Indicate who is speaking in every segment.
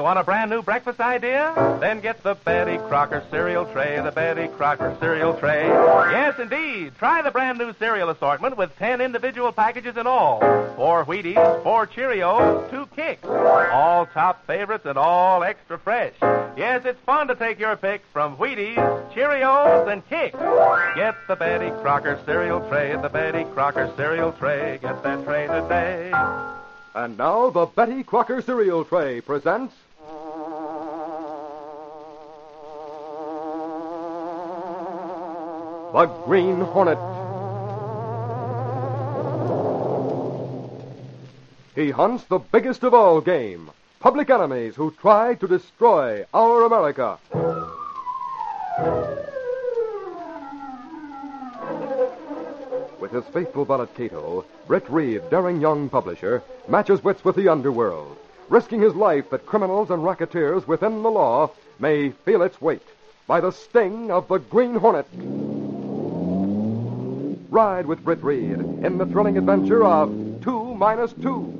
Speaker 1: Want a brand new breakfast idea? Then get the Betty Crocker cereal tray, the Betty Crocker cereal tray. Yes, indeed. Try the brand new cereal assortment with 10 individual packages in all. 4 Wheaties, 4 Cheerios, 2 Kicks. All top favorites and all extra fresh. Yes, it's fun to take your pick from Wheaties, Cheerios, and Kicks. Get the Betty Crocker cereal tray, the Betty Crocker cereal tray. Get that tray today.
Speaker 2: And now the Betty Crocker cereal tray presents The Green Hornet. He hunts the biggest of all game, public enemies who try to destroy our America. With his faithful valet Cato, Britt Reed, daring young publisher, matches wits with the underworld, risking his life that criminals and racketeers within the law may feel its weight by the sting of the Green Hornet. Ride with Britt Reed in the thrilling adventure of 2 minus 2.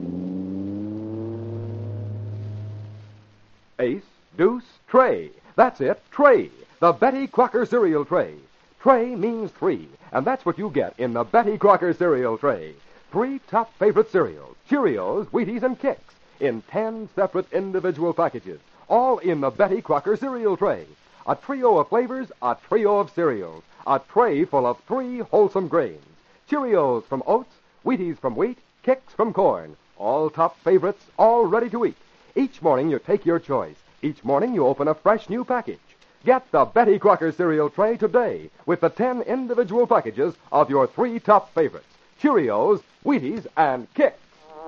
Speaker 2: Ace, deuce, tray. That's it, tray. The Betty Crocker cereal tray. Tray means 3, and that's what you get in the Betty Crocker cereal tray. 3 top favorite cereals, Cheerios, Wheaties, and Kicks, in 10 separate individual packages, all in the Betty Crocker cereal tray. A trio of flavors, a trio of cereals, a tray full of 3 wholesome grains. Cheerios from oats, Wheaties from wheat, Kicks from corn. All top favorites, all ready to eat. Each morning you take your choice. Each morning you open a fresh new package. Get the Betty Crocker cereal tray today with the 10 individual packages of your 3 top favorites, Cheerios, Wheaties, and Kicks.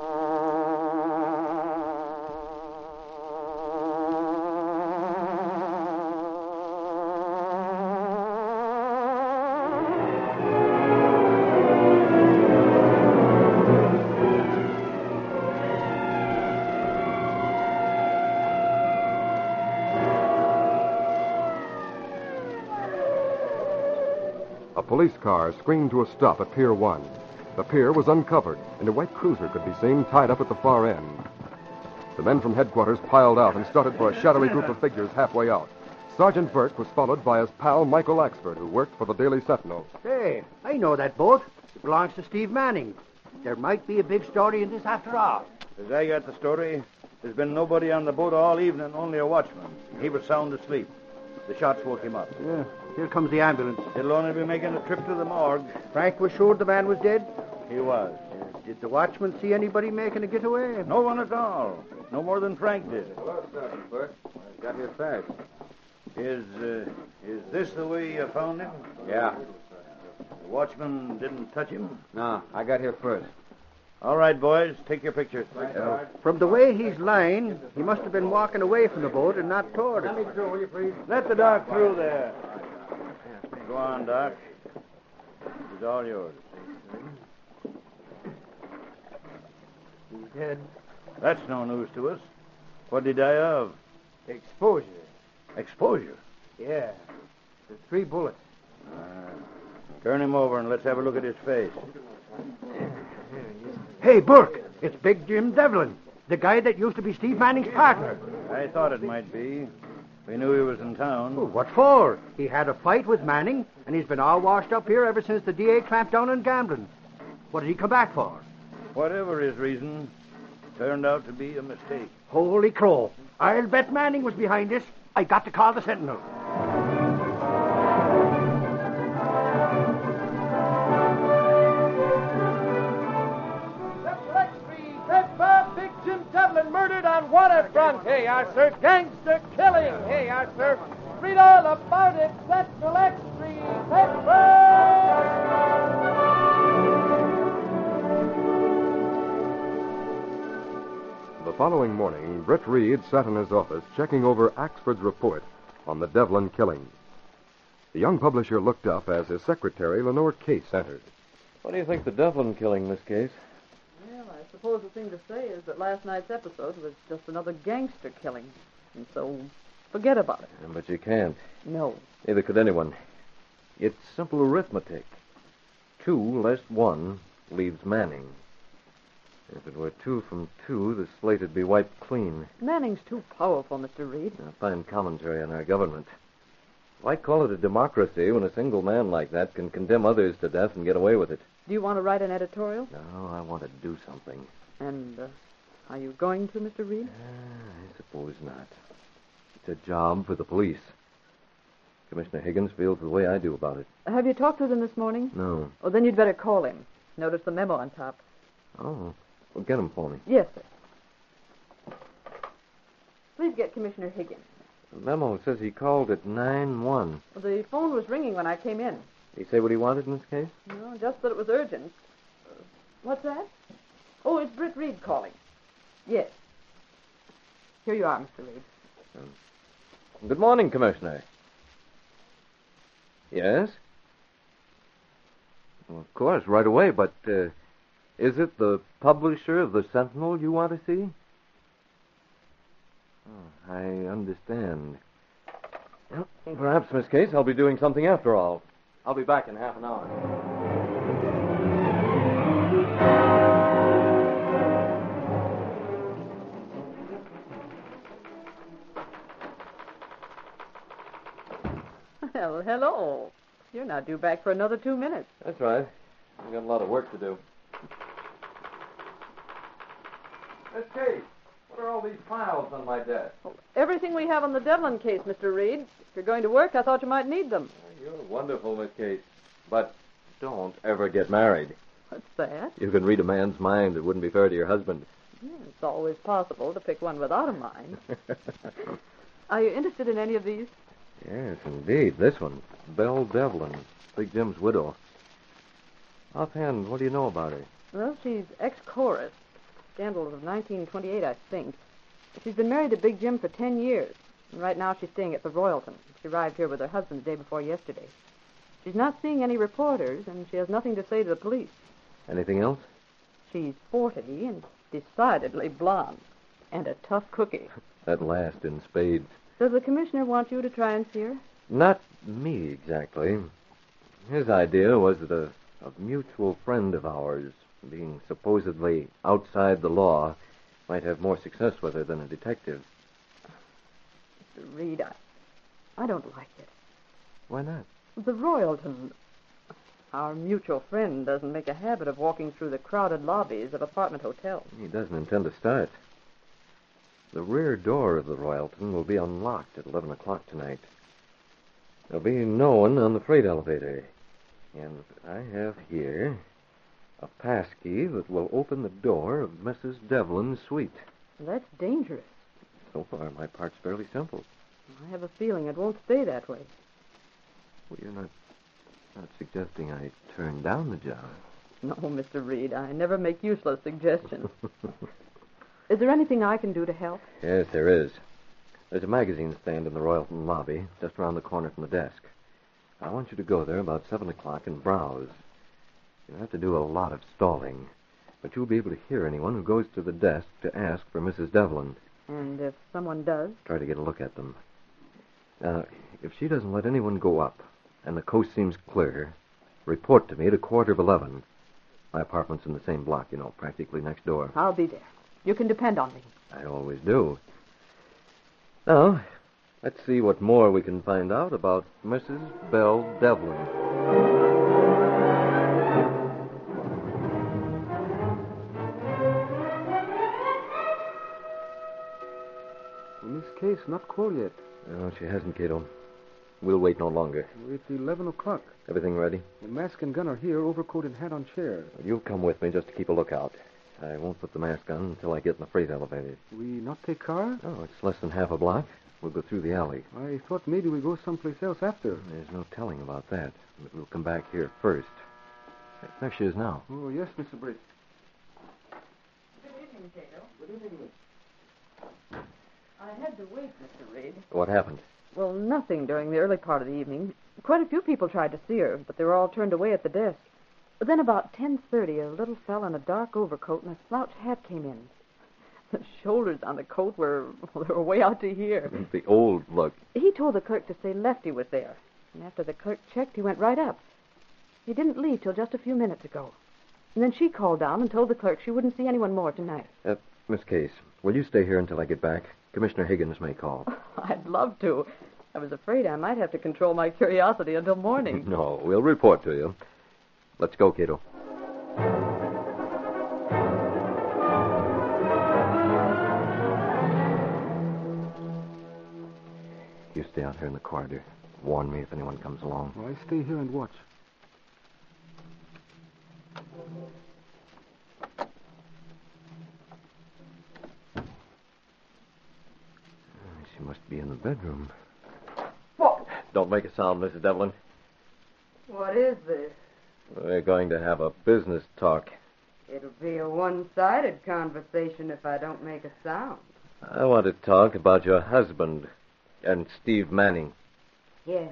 Speaker 2: A police car screamed to a stop at Pier 1. The pier was uncovered, and a white cruiser could be seen tied up at the far end. The men from headquarters piled out and started for a shadowy group of figures halfway out. Sergeant Burke was followed by his pal Michael Axford, who worked for the Daily Sentinel.
Speaker 3: Hey, I know that boat. It belongs to Steve Manning. There might be a big story in this after all.
Speaker 4: As I got the story, there's been nobody on the boat all evening, only a watchman. He was sound asleep. The shots woke him up.
Speaker 3: Yeah, here comes the ambulance.
Speaker 4: It'll only be making a trip to the morgue.
Speaker 3: Frank was sure the man was dead?
Speaker 4: He was.
Speaker 3: Did the watchman see anybody making a getaway?
Speaker 4: No one at all. No more than Frank did.
Speaker 5: Hello, Sergeant Burke. I got here fast.
Speaker 4: Is this the way you found him?
Speaker 5: Yeah.
Speaker 4: The watchman didn't touch him?
Speaker 5: No, I got here first.
Speaker 4: All right, boys, take your pictures.
Speaker 3: From the way he's lying, he must have been walking away from the boat and not toward it.
Speaker 5: Let me through, will you, please?
Speaker 4: Let the doc through there. Go on, Doc. It's all yours.
Speaker 3: He's dead.
Speaker 4: That's no news to us. What did he die of?
Speaker 3: Exposure.
Speaker 4: Exposure.
Speaker 3: Yeah. The 3 bullets.
Speaker 4: Turn him over and let's have a look at his face.
Speaker 3: Hey, Burke, it's Big Jim Devlin, the guy that used to be Steve Manning's partner.
Speaker 4: I thought it might be. We knew he was in town.
Speaker 3: Well, what for? He had a fight with Manning, and he's been all washed up here ever since the DA clamped down on gambling. What did he come back for?
Speaker 4: Whatever his reason, turned out to be a mistake.
Speaker 3: Holy crow. I'll bet Manning was behind this. I got to call the Sentinel. Big Jim Devlin murdered on waterfront. Hey, sir. Gangster killing. Hey, sir. Read all about it. Central Extra.
Speaker 2: The following morning, Britt Reed sat in his office checking over Axford's report on the Devlin killing. The young publisher looked up as his secretary, Lenore Case, entered.
Speaker 6: What do you think the Devlin killing, Miss Case?
Speaker 7: Well, I suppose the thing to say is that last night's episode was just another gangster killing. And so, forget about it.
Speaker 6: But you can't.
Speaker 7: No.
Speaker 6: Neither could anyone. It's simple arithmetic. 2 less 1 leaves Manning. If it were 2 from 2, the slate would be wiped clean.
Speaker 7: Manning's too powerful, Mr. Reed.
Speaker 6: A fine commentary on our government. Why call it a democracy when a single man like that can condemn others to death and get away with it?
Speaker 7: Do you want to write an editorial?
Speaker 6: No, I want to do something.
Speaker 7: And are you going to, Mr. Reed?
Speaker 6: I suppose not. It's a job for the police. Commissioner Higgins feels the way I do about it.
Speaker 7: Have you talked with him this morning?
Speaker 6: No.
Speaker 7: Well, then you'd better call him. Notice the memo on top.
Speaker 6: Oh, well, get him for me.
Speaker 7: Yes, sir. Please get Commissioner Higgins.
Speaker 6: The memo says he called at 9-1.
Speaker 7: Well, the phone was ringing when I came in.
Speaker 6: Did he say what he wanted in this case?
Speaker 7: No, just that it was urgent. What's that? Oh, it's Britt Reed calling. Yes. Here you are, Mr. Reed.
Speaker 6: Good morning, Commissioner. Yes? Well, of course, right away, but is it the publisher of the Sentinel you want to see? Oh, I understand. Well, perhaps, Miss Case, I'll be doing something after all. I'll be back in half an hour.
Speaker 7: Well, hello. You're not due back for another 2 minutes.
Speaker 6: That's right. I've got a lot of work to do. Miss Case, what are all these files on my desk?
Speaker 7: Well, everything we have on the Devlin case, Mr. Reed. If you're going to work, I thought you might need them.
Speaker 6: You're wonderful, Miss Case. But don't ever get married.
Speaker 7: What's that?
Speaker 6: You can read a man's mind. It wouldn't be fair to your husband.
Speaker 7: Yeah, it's always possible to pick one without a mind. Are you interested in any of these?
Speaker 6: Yes, indeed. This one, Belle Devlin, Big Jim's widow. Offhand, what do you know about her?
Speaker 7: Well, she's ex-chorus. Scandal of 1928, I think. She's been married to Big Jim for 10 years. And right now she's staying at the Royalton. She arrived here with her husband the day before yesterday. She's not seeing any reporters, and she has nothing to say to the police.
Speaker 6: Anything else?
Speaker 7: She's 40 and decidedly blonde. And a tough cookie.
Speaker 6: That last in spades.
Speaker 7: Does the commissioner want you to try and see her?
Speaker 6: Not me, exactly. His idea was that a mutual friend of ours, being supposedly outside the law, might have more success with her than a detective.
Speaker 7: Mr. Reed, I don't like it.
Speaker 6: Why not?
Speaker 7: The Royalton. Our mutual friend doesn't make a habit of walking through the crowded lobbies of apartment hotels.
Speaker 6: He doesn't intend to start. The rear door of the Royalton will be unlocked at 11 o'clock tonight. There'll be no one on the freight elevator. And I have here a passkey that will open the door of Mrs. Devlin's suite.
Speaker 7: That's dangerous.
Speaker 6: So far, my part's fairly simple.
Speaker 7: I have a feeling it won't stay that way.
Speaker 6: Well, you're not suggesting I turn down the job.
Speaker 7: No, Mr. Reed, I never make useless suggestions. Is there anything I can do to help?
Speaker 6: Yes, there is. There's a magazine stand in the Royalton lobby, just around the corner from the desk. I want you to go there about 7 o'clock and browse. You'll have to do a lot of stalling, but you'll be able to hear anyone who goes to the desk to ask for Mrs. Devlin.
Speaker 7: And if someone does?
Speaker 6: Try to get a look at them. Now, if she doesn't let anyone go up, and the coast seems clear, report to me at 11:15. My apartment's in the same block, practically next door.
Speaker 7: I'll be there. You can depend on me.
Speaker 6: I always do. Now, let's see what more we can find out about Mrs. Belle Devlin.
Speaker 5: Miss Case not called yet.
Speaker 6: No, she hasn't, Cato. We'll wait no longer.
Speaker 5: It's 11 o'clock.
Speaker 6: Everything ready?
Speaker 5: The mask and gun are here, overcoat and hat on chair.
Speaker 6: You'll come with me just to keep a lookout. I won't put the mask on until I get in the freight elevator.
Speaker 5: We not take car?
Speaker 6: Oh, it's less than half a block. We'll go through the alley.
Speaker 5: I thought maybe we go someplace else after.
Speaker 6: There's no telling about that. But we'll come back here first. There she is now.
Speaker 5: Oh, yes, Mr. Britt.
Speaker 7: Good evening, Cato. Good evening. I had to wait, Mr. Reed.
Speaker 6: What happened?
Speaker 7: Well, nothing during the early part of the evening. Quite a few people tried to see her, but they were all turned away at the desk. But then about 10:30, a little fellow in a dark overcoat and a slouch hat came in. The shoulders on the coat were way out to here.
Speaker 6: The old look.
Speaker 7: He told the clerk to say Lefty was there. And after the clerk checked, he went right up. He didn't leave till just a few minutes ago. And then she called down and told the clerk she wouldn't see anyone more tonight.
Speaker 6: Miss Case, will you stay here until I get back? Commissioner Higgins may call.
Speaker 7: I'd love to. I was afraid I might have to control my curiosity until morning.
Speaker 6: No, we'll report to you. Let's go, Cato. You stay out here in the corridor. Warn me if anyone comes along.
Speaker 5: Well, I stay here and watch.
Speaker 6: She must be in the bedroom.
Speaker 7: What?
Speaker 6: Don't make a sound, Mrs. Devlin.
Speaker 7: What is this?
Speaker 6: We're going to have a business talk.
Speaker 7: It'll be a one-sided conversation if I don't make a sound.
Speaker 6: I want to talk about your husband and Steve Manning.
Speaker 8: Yeah.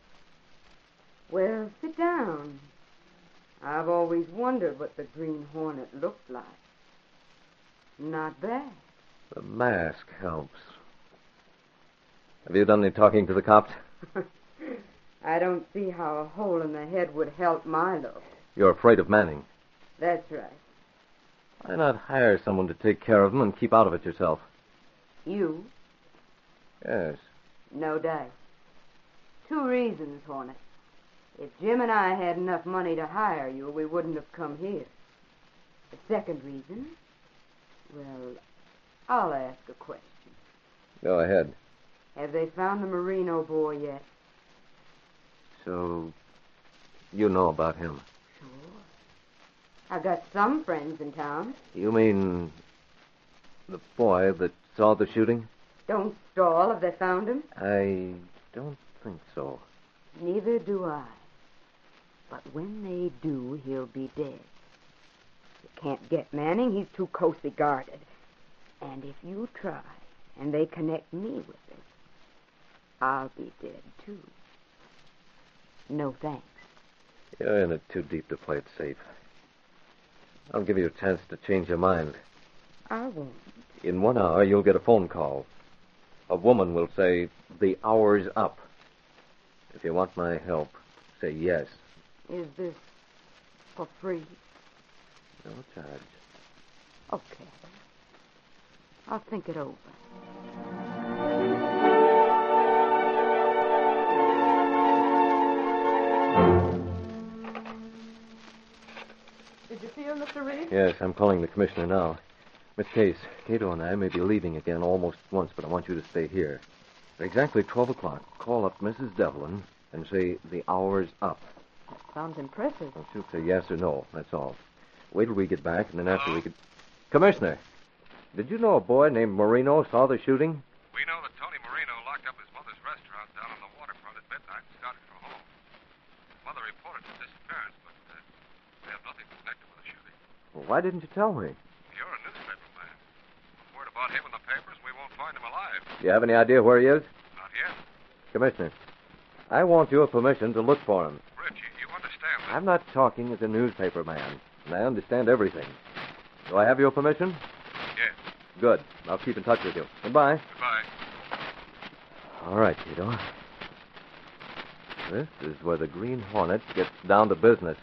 Speaker 8: Well, sit down. I've always wondered what the Green Hornet looked like. Not bad.
Speaker 6: The mask helps. Have you done any talking to the cops?
Speaker 8: I don't see how a hole in the head would help Milo.
Speaker 6: You're afraid of Manning.
Speaker 8: That's right.
Speaker 6: Why not hire someone to take care of him and keep out of it yourself?
Speaker 8: You?
Speaker 6: Yes.
Speaker 8: No doubt. 2 reasons, Hornet. If Jim and I had enough money to hire you, we wouldn't have come here. The second reason? Well, I'll ask a question.
Speaker 6: Go ahead.
Speaker 8: Have they found the Marino boy yet?
Speaker 6: So, you know about him?
Speaker 8: Sure. I got some friends in town.
Speaker 6: You mean the boy that saw the shooting?
Speaker 8: Don't stall. Have they found him?
Speaker 6: I don't think so.
Speaker 8: Neither do I. But when they do, he'll be dead. You can't get Manning. He's too closely guarded. And if you try, and they connect me with it, I'll be dead, too. No thanks.
Speaker 6: You're in it too deep to play it safe. I'll give you a chance to change your mind.
Speaker 8: I won't.
Speaker 6: In 1 hour, you'll get a phone call. A woman will say, "The hour's up." If you want my help, say yes.
Speaker 8: Is this for free?
Speaker 6: No charge.
Speaker 8: Okay. I'll think it over.
Speaker 7: Did you see her, Mr. Reed?
Speaker 6: Yes, I'm calling the commissioner now. Miss Case, Cato and I may be leaving again almost at once, but I want you to stay here. At exactly 12 o'clock, call up Mrs. Devlin and say, "The hour's up."
Speaker 7: That sounds impressive.
Speaker 6: Well, she'll say yes or no, that's all. Wait till we get back, and then after we could... Commissioner, did you know a boy named Marino saw the shooting?
Speaker 9: We know that Tony Marino locked up his mother's restaurant down on the waterfront at midnight and started for home. His mother reported his disappearance, but we have nothing connected with the shooting.
Speaker 6: Well, why didn't you tell me?
Speaker 9: You're a newspaper man. Word about him in the papers, we won't find him alive.
Speaker 6: Do you have any idea where he is?
Speaker 9: Not yet.
Speaker 6: Commissioner, I want your permission to look for him.
Speaker 9: Rich, you understand that?
Speaker 6: I'm not talking as a newspaper man, and I understand everything. Do I have your permission?
Speaker 9: Yes.
Speaker 6: Good. I'll keep in touch with you. Goodbye.
Speaker 9: Goodbye.
Speaker 6: All right, Cato. This is where the Green Hornet gets down to business.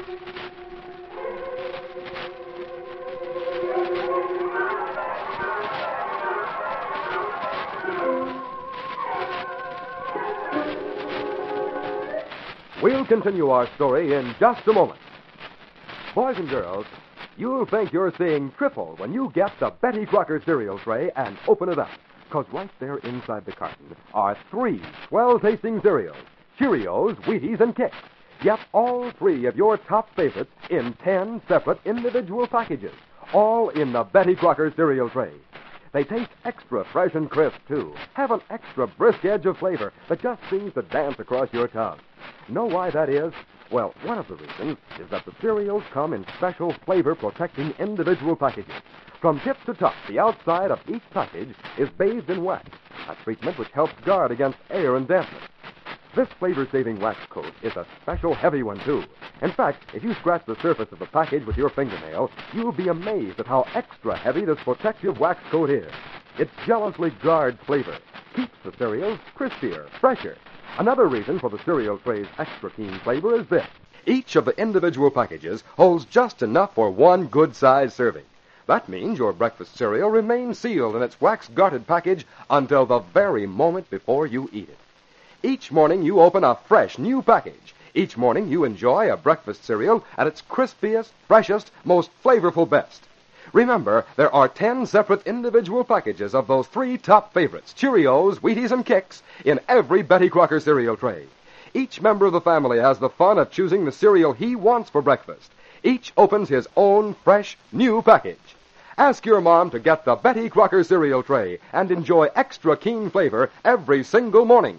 Speaker 2: We'll continue our story in just a moment. Boys and girls, you'll think you're seeing triple when you get the Betty Crocker cereal tray and open it up. Because right there inside the carton are 3 swell-tasting cereals, Cheerios, Wheaties, and Kix. Yet all 3 of your top favorites in 10 separate individual packages, all in the Betty Crocker cereal tray. They taste extra fresh and crisp, too. Have an extra brisk edge of flavor that just seems to dance across your tongue. Know why that is? Well, one of the reasons is that the cereals come in special flavor-protecting individual packages. From tip to top, the outside of each package is bathed in wax, a treatment which helps guard against air and dampness. This flavor-saving wax coat is a special heavy one, too. In fact, if you scratch the surface of the package with your fingernail, you'll be amazed at how extra heavy this protective wax coat is. Its jealously guards flavor keeps the cereals crispier, fresher. Another reason for the cereal tray's extra keen flavor is this. Each of the individual packages holds just enough for one good-sized serving. That means your breakfast cereal remains sealed in its wax-guarded package until the very moment before you eat it. Each morning you open a fresh new package. Each morning you enjoy a breakfast cereal at its crispiest, freshest, most flavorful best. Remember, there are 10 separate individual packages of those 3 top favorites, Cheerios, Wheaties, and Kix, in every Betty Crocker cereal tray. Each member of the family has the fun of choosing the cereal he wants for breakfast. Each opens his own fresh, new package. Ask your mom to get the Betty Crocker cereal tray and enjoy extra keen flavor every single morning.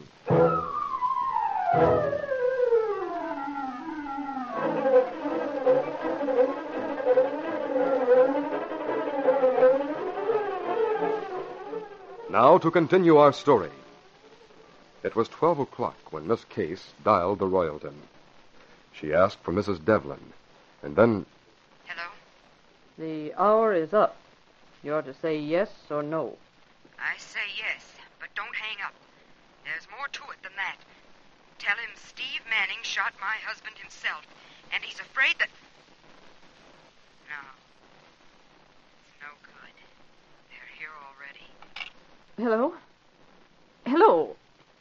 Speaker 2: Now to continue our story. It was 12 o'clock when Miss Case dialed the Royalton. She asked for Mrs. Devlin, and then...
Speaker 10: Hello?
Speaker 7: The hour is up. You're to say yes or no.
Speaker 10: I say yes, but don't hang up. There's more to it than that. Tell him Steve Manning shot my husband himself, and he's afraid that... No. It's no good. They're here already.
Speaker 7: Hello? Hello?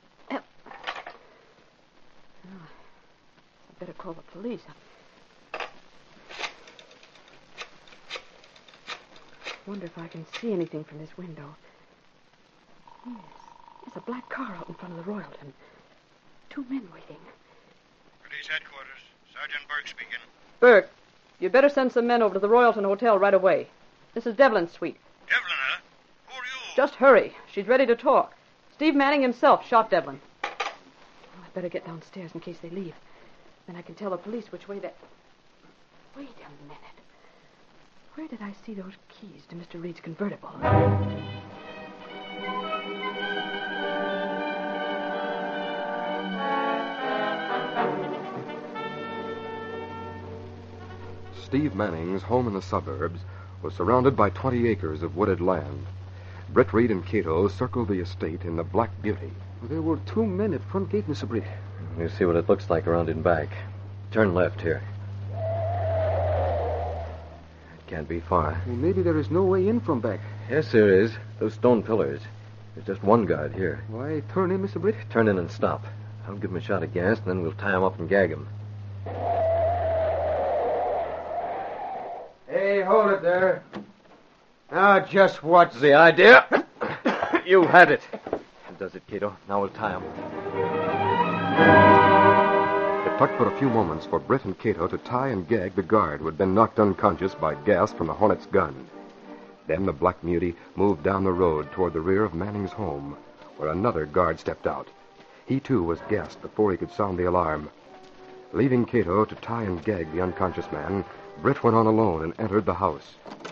Speaker 7: I better call the police. Wonder if I can see anything from this window. Yes, there's a black car out in front of the Royalton. 2 men waiting.
Speaker 4: Police headquarters. Sergeant Burke speaking.
Speaker 7: Burke, you'd better send some men over to the Royalton Hotel right away. This is Devlin's suite.
Speaker 4: Devlin, huh? Who are you?
Speaker 7: Just hurry. She's ready to talk. Steve Manning himself shot Devlin. Oh, I'd better get downstairs in case they leave. Then I can tell the police which way they... Wait a minute. Where did I see those keys to Mr. Reed's convertible?
Speaker 2: Steve Manning's home in the suburbs was surrounded by 20 acres of wooded land. Britt Reed and Cato circled the estate in the Black Beauty.
Speaker 5: There were 2 men at front gate, Mr. Britt.
Speaker 6: You see what it looks like around in back. Turn left here. It can't be far.
Speaker 5: Well, maybe there is no way in from back.
Speaker 6: Yes, there is. Those stone pillars. There's just one guard here.
Speaker 5: Why, turn in, Mr. Britt?
Speaker 6: Turn in and stop. I'll give him a shot of gas, and then we'll tie him up and gag him.
Speaker 3: Hey, hold it there. Now, just what's
Speaker 6: the idea? You had it. That does it, Cato. Now we'll tie him.
Speaker 2: It took but a few moments for Britt and Cato to tie and gag the guard who had been knocked unconscious by gas from the Hornet's gun. Then the Black Beauty moved down the road toward the rear of Manning's home, where another guard stepped out. He, too, was gassed before he could sound the alarm. Leaving Cato to tie and gag the unconscious man, Britt went on alone and entered the house.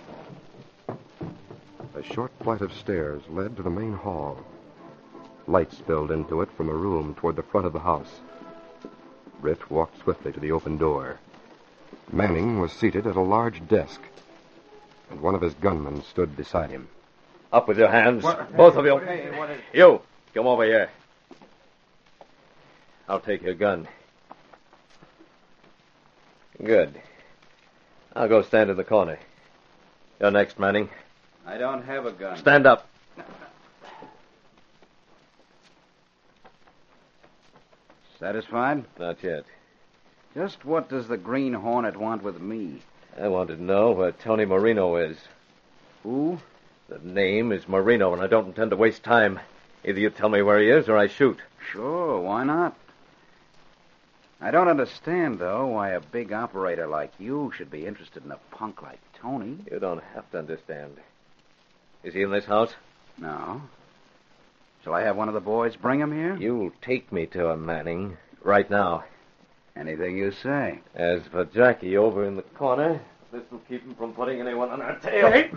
Speaker 2: A short flight of stairs led to the main hall. Light spilled into it from a room toward the front of the house. Britt walked swiftly to the open door. Manning was seated at a large desk, and one of his gunmen stood beside him.
Speaker 6: Up with your hands, both of you.
Speaker 3: What is...
Speaker 6: You, come over here. I'll take your gun. Good. I'll go stand in the corner. You're next, Manning.
Speaker 4: I don't have a gun.
Speaker 6: Stand up.
Speaker 4: Satisfied?
Speaker 6: Not yet.
Speaker 4: Just what does the Green Hornet want with me?
Speaker 6: I want to know where Tony Marino is.
Speaker 4: Who?
Speaker 6: The name is Marino, and I don't intend to waste time. Either you tell me where he is, or I shoot.
Speaker 4: Sure, why not? I don't understand, though, why a big operator like you should be interested in a punk like Tony.
Speaker 6: You don't have to understand. Is he in this house?
Speaker 4: No. Shall I have one of the boys bring him here?
Speaker 6: You'll take me to him, Manning, right now.
Speaker 4: Anything you say.
Speaker 6: As for Jackie over in the corner, this will keep him from putting anyone on our tail.
Speaker 4: Hey!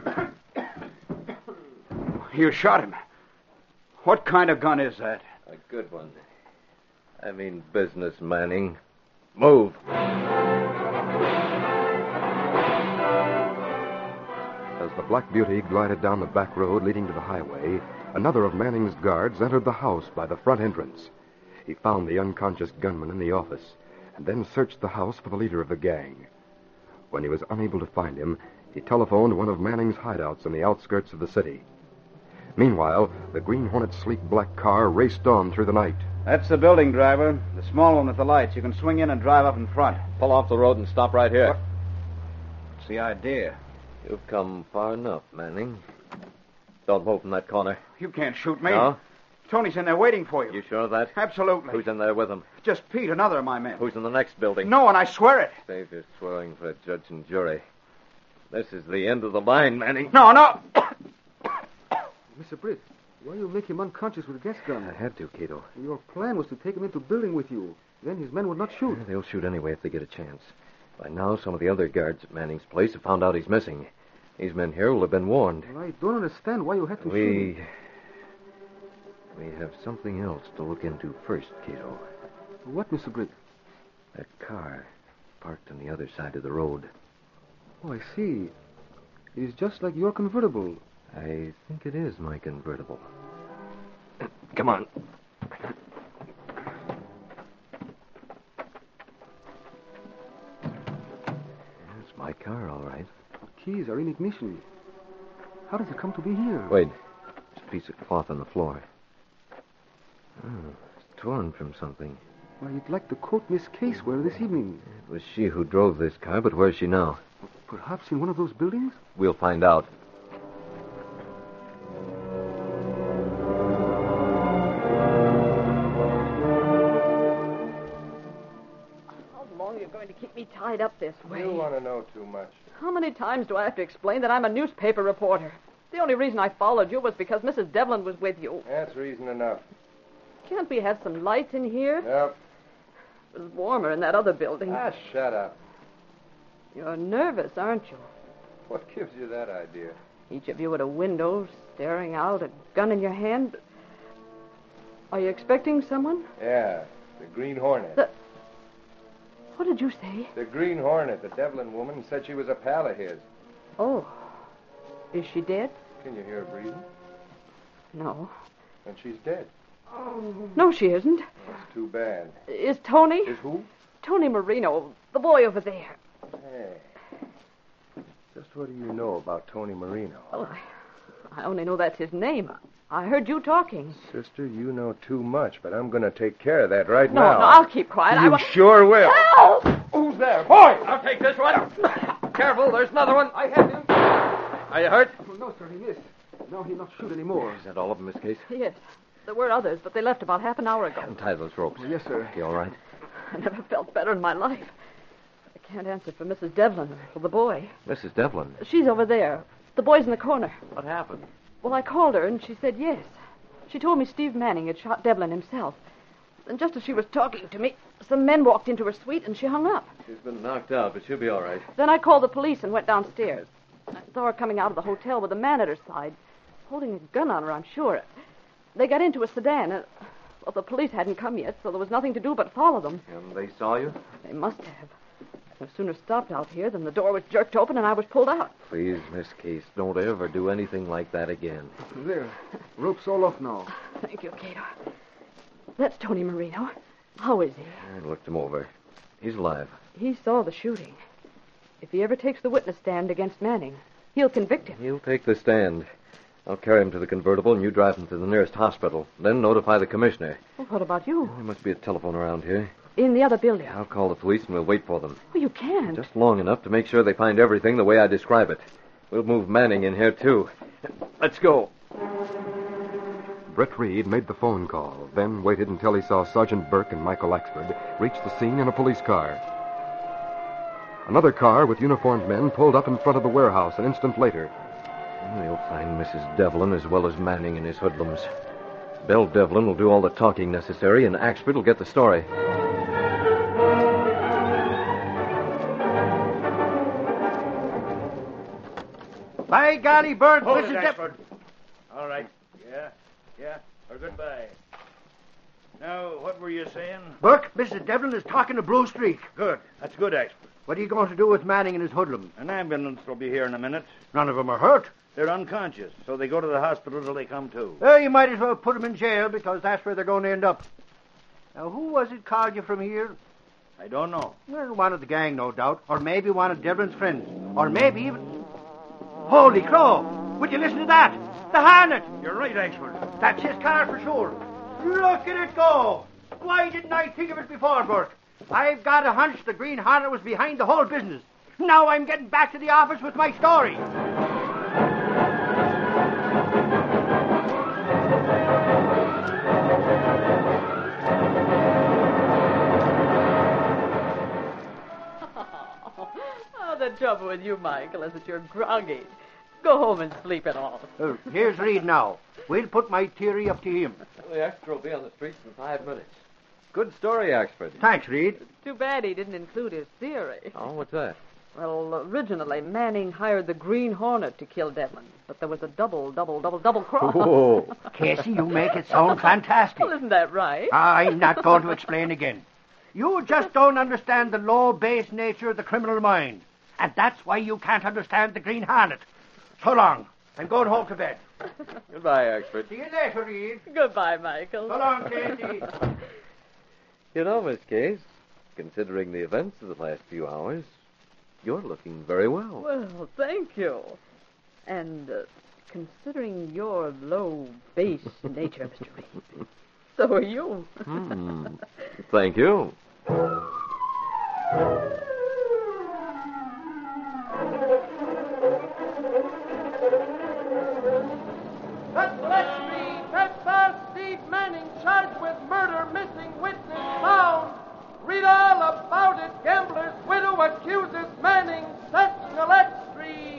Speaker 4: You shot him. What kind of gun is that?
Speaker 6: A good one. I mean business, Manning. Move.
Speaker 2: As the Black Beauty glided down the back road leading to the highway, another of Manning's guards entered the house by the front entrance. He found the unconscious gunman in the office. and then searched the house for the leader of the gang. When he was unable to find him, he telephoned one of Manning's hideouts in the outskirts of the city. Meanwhile, the Green Hornet's sleek black car raced on through the night.
Speaker 4: That's the building, driver. The small one with the lights. You can swing in and drive up in front.
Speaker 6: Pull off the road and stop right here.
Speaker 4: What's the idea?
Speaker 6: You've come far enough, Manning. Don't move from that corner.
Speaker 4: You can't shoot me.
Speaker 6: No?
Speaker 4: Tony's in there waiting for you.
Speaker 6: You sure of that?
Speaker 4: Absolutely.
Speaker 6: Who's in there with him?
Speaker 4: Just Pete, another of my men.
Speaker 6: Who's in the next building?
Speaker 4: No one, I swear it.
Speaker 6: Save your swearing for a judge and jury. This is the end of the line, Manning.
Speaker 4: No, no.
Speaker 5: Mr. Britt, why you make him unconscious with a gas gun?
Speaker 6: I had to, Cato.
Speaker 5: Your plan was to take him into the building with you. Then his men would not shoot.
Speaker 6: They'll shoot anyway if they get a chance. By now, some of the other guards at Manning's place have found out he's missing. These men here will have been warned.
Speaker 5: Well, I don't understand why you had to shoot him.
Speaker 6: We have something else to look into first, Cato.
Speaker 5: What, Mr. Britt?
Speaker 6: That car parked on the other side of the road.
Speaker 5: Oh, I see. It is just like your convertible.
Speaker 6: I think it is my convertible. Come on. It's my car, all right.
Speaker 5: The keys are in ignition. How does it come to be here?
Speaker 6: Wait. There's a piece of cloth on the floor. Oh, it's torn from something.
Speaker 5: Why, it's like the coat Miss Case wore this evening.
Speaker 6: It was she who drove this car, but where's she now?
Speaker 5: Perhaps in one of those buildings?
Speaker 6: We'll find out.
Speaker 7: How long are you going to keep me tied up this way?
Speaker 3: You want to know too much.
Speaker 7: How many times do I have to explain that I'm a newspaper reporter? The only reason I followed you was because Mrs. Devlin was with you.
Speaker 3: That's reason enough.
Speaker 7: Can't we have some lights in here?
Speaker 3: Nope.
Speaker 7: It was warmer in that other building.
Speaker 3: Ah, shut up.
Speaker 7: You're nervous, aren't you?
Speaker 3: What gives you that idea?
Speaker 7: Each of you at a window, staring out, a gun in your hand. Are you expecting someone?
Speaker 3: Yeah, the Green Hornet.
Speaker 7: What did you say?
Speaker 3: The Green Hornet. The Devlin woman said she was a pal of his.
Speaker 7: Oh. Is she dead?
Speaker 3: Can you hear her breathing?
Speaker 7: No.
Speaker 3: And she's dead.
Speaker 7: No, she isn't.
Speaker 3: That's too bad.
Speaker 7: Is Tony?
Speaker 3: Is who?
Speaker 7: Tony Marino, the boy over there.
Speaker 3: Hey. Just what do you know about Tony Marino?
Speaker 7: Well, I only know that's his name. I heard you talking.
Speaker 3: Sister, you know too much, but I'm going to take care of that right
Speaker 7: No,
Speaker 3: now.
Speaker 7: no, I'll keep quiet.
Speaker 3: You sure will.
Speaker 7: Help!
Speaker 3: Who's there? Boy!
Speaker 6: I'll take this one. Careful, there's another one.
Speaker 5: I have him.
Speaker 6: Are you hurt?
Speaker 5: Oh, no, sir, he missed. No, he'll not shoot anymore.
Speaker 6: Is that all of them, Miss Case?
Speaker 7: Yes. There were others, but they left about half an hour ago.
Speaker 6: Untie those ropes.
Speaker 5: Oh, yes, sir.
Speaker 6: You all right?
Speaker 7: I never felt better in my life. I can't answer for Mrs. Devlin or for the boy.
Speaker 6: Mrs. Devlin.
Speaker 7: She's over there. The boy's in the corner.
Speaker 6: What happened?
Speaker 7: Well, I called her, and she said yes. She told me Steve Manning had shot Devlin himself. And just as she was talking to me, some men walked into her suite, and she hung up.
Speaker 6: She's been knocked out, but she'll be all right.
Speaker 7: Then I called the police and went downstairs. I saw her coming out of the hotel with a man at her side, holding a gun on her, I'm sure. They got into a sedan. Well, the police hadn't come yet, so there was nothing to do but follow them.
Speaker 6: And they saw you?
Speaker 7: They must have. No sooner stopped out here than the door was jerked open and I was pulled out.
Speaker 6: Please, Miss Case, don't ever do anything like that again.
Speaker 5: There. Rope's all off now.
Speaker 7: Thank you, Cato. That's Tony Marino. How is he?
Speaker 6: I looked him over. He's alive.
Speaker 7: He saw the shooting. If he ever takes the witness stand against Manning, he'll convict him.
Speaker 6: He'll take the stand. I'll carry him to the convertible and you drive him to the nearest hospital. Then notify the commissioner.
Speaker 7: Well, what about you?
Speaker 6: There must be a telephone around here.
Speaker 7: In the other building.
Speaker 6: I'll call the police and we'll wait for them.
Speaker 7: Well, you can't.
Speaker 6: Just long enough to make sure they find everything the way I describe it. We'll move Manning in here, too. Let's go.
Speaker 2: Britt Reed made the phone call, then waited until he saw Sergeant Burke and Michael Axford reach the scene in a police car. Another car with uniformed men pulled up in front of the warehouse an instant later.
Speaker 6: They'll find Mrs. Devlin as well as Manning and his hoodlums. Belle Devlin will do all the talking necessary, and Axford will get the story.
Speaker 11: By golly, Bert,
Speaker 12: Hold
Speaker 11: Mrs.
Speaker 12: it,
Speaker 11: Devlin.
Speaker 12: Ashford. All right. Yeah. Or goodbye. Now, what were you saying?
Speaker 11: Burke, Mrs. Devlin is talking to Blue Streak.
Speaker 12: Good. That's good, Ashford.
Speaker 11: What are you going to do with Manning and his hoodlums?
Speaker 12: An ambulance will be here in a minute.
Speaker 11: None of them are hurt.
Speaker 12: They're unconscious, so they go to the hospital till they come to.
Speaker 11: Well, you might as well put them in jail because that's where they're going to end up. Now, who was it called you from here?
Speaker 12: I don't know.
Speaker 11: Well, one of the gang, no doubt. Or maybe one of Devlin's friends. Or maybe even... Holy crow! Would you listen to that? The Hornet!
Speaker 12: You're right, Axford.
Speaker 11: That's his car for sure. Look at it go! Why didn't I think of it before, Burke? I've got a hunch the Green Hornet was behind the whole business. Now I'm getting back to the office with my story.
Speaker 7: Oh, the trouble with you, Michael, is that you're groggy. Go home and sleep it off.
Speaker 11: Here's Reed now. We'll put my theory up to him.
Speaker 6: The extra will be on the streets in 5 minutes. Good story, Axford.
Speaker 11: Thanks, Reed.
Speaker 7: Too bad he didn't include his theory.
Speaker 6: Oh, what's that?
Speaker 7: Well, originally, Manning hired the Green Hornet to kill Devlin, but there was a double cross.
Speaker 6: Whoa.
Speaker 11: Casey, you make it sound fantastic.
Speaker 7: Well, isn't that right?
Speaker 11: I'm not going to explain again. You just don't understand the low-based nature of the criminal mind. And that's why you can't understand the Green Hornet. So long. I'm going home to bed.
Speaker 6: Goodbye, Axford.
Speaker 11: See you later, Reed.
Speaker 7: Goodbye, Michael.
Speaker 11: So long, Casey.
Speaker 6: You know, Miss Case, considering the events of the last few hours, you're looking very well.
Speaker 7: Well, thank you. And considering your low-base nature, Mr. Reed, so are you.
Speaker 6: Thank you.
Speaker 3: Let's read. That's Steve Manning charged with murder, missing witness found. Read all about it. Gambler's widow accuses Manning. Central Street,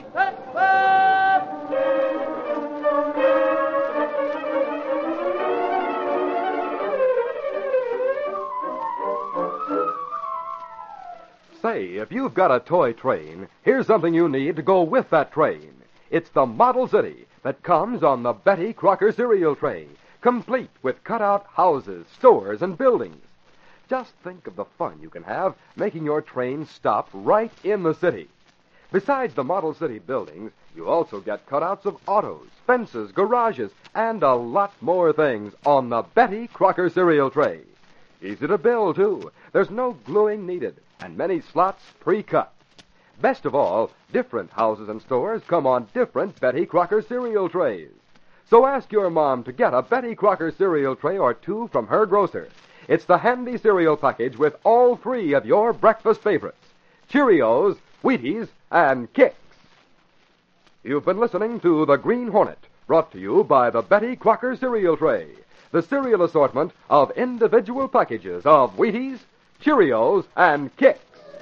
Speaker 2: Say, if you've got a toy train, here's something you need to go with that train. It's the Model City that comes on the Betty Crocker cereal tray, complete with cutout houses, stores, and buildings. Just think of the fun you can have making your train stop right in the city. Besides the Model City buildings, you also get cutouts of autos, fences, garages, and a lot more things on the Betty Crocker cereal tray. Easy to build, too. There's no gluing needed, and many slots pre-cut. Best of all, different houses and stores come on different Betty Crocker cereal trays. So ask your mom to get a Betty Crocker cereal tray or two from her grocer. It's the handy cereal package with all 3 of your breakfast favorites: Cheerios, Wheaties, and Kix. You've been listening to The Green Hornet, brought to you by the Betty Crocker cereal tray, the cereal assortment of individual packages of Wheaties, Cheerios, and Kix.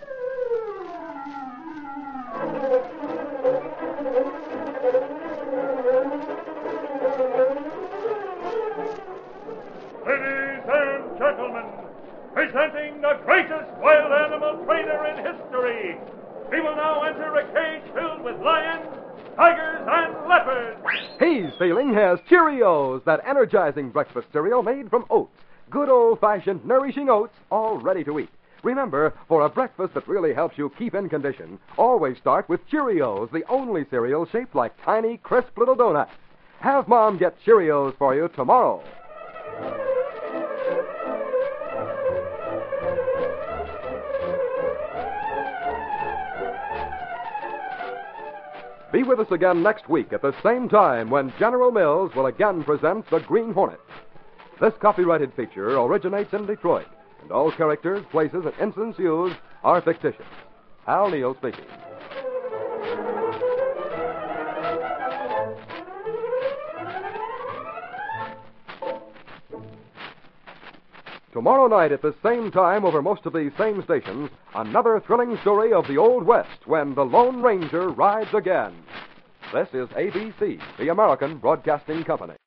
Speaker 13: Ladies and gentlemen, presenting the greatest wild animal trainer in history. He will now enter a cage filled with lions, tigers, and leopards.
Speaker 2: He's feeling his Cheerios, that energizing breakfast cereal made from oats. Good old-fashioned, nourishing oats, all ready to eat. Remember, for a breakfast that really helps you keep in condition, always start with Cheerios, the only cereal shaped like tiny, crisp little donuts. Have Mom get Cheerios for you tomorrow. Be with us again next week at the same time when General Mills will again present The Green Hornet. This copyrighted feature originates in Detroit, and all characters, places, and incidents used are fictitious. Hal Neal speaking. Tomorrow night at the same time over most of these same stations, another thrilling story of the Old West when the Lone Ranger rides again. This is ABC, the American Broadcasting Company.